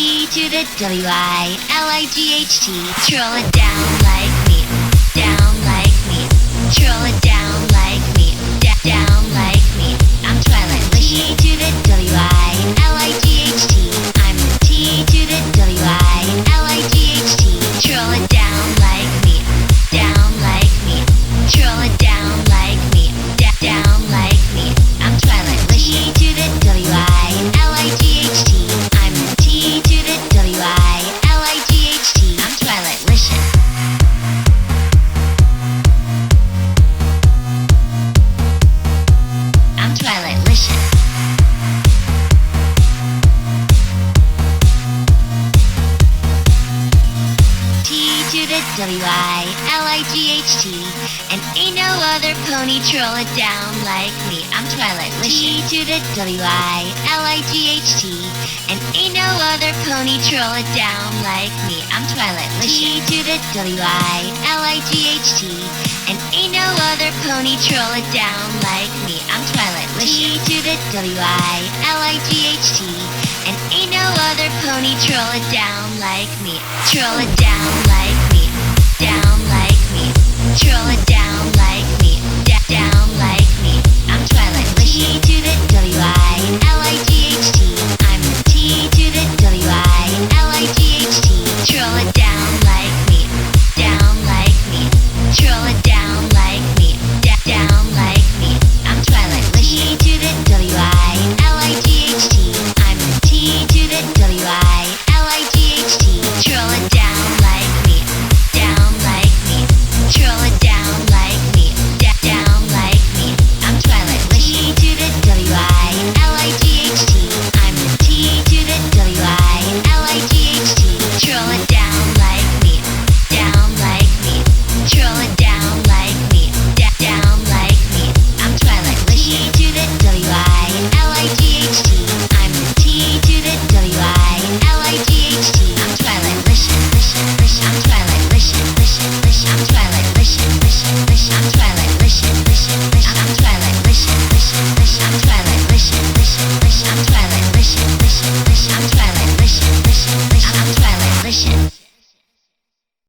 T to the W-I-L-I-G-H-T. Troll it down like me, down like me. Troll it down like me, down like me. I'm Twilight T to the W-I-L-I-G-H-T. I'm the T to the W-I-L-I-G-H-T. Troll it down like me, down like me. Troll it down like me, down like me. I'm Twilight T to the W-I-L-I-G-H-T. I'm the T to the W-I-L-I-G-H-T. I'm Twilight Licious. I'm Twilight Licious. T to the W-I-L-I-G-H-T. And ain't no other pony troll it down like me. I'm Twilight Licious. T to the W-I-L-I-G-H-T. And ain't no other pony troll it down like me. I'm Twilight Licious. T to the W-I-L-I-G-H-T. And ain't no other pony troll it down like me. I'm Twilight Licious. T to the W-I-L-I-G-H-T. And ain't no other pony troll it down like me. Troll it down like me, down like me. Troll it down.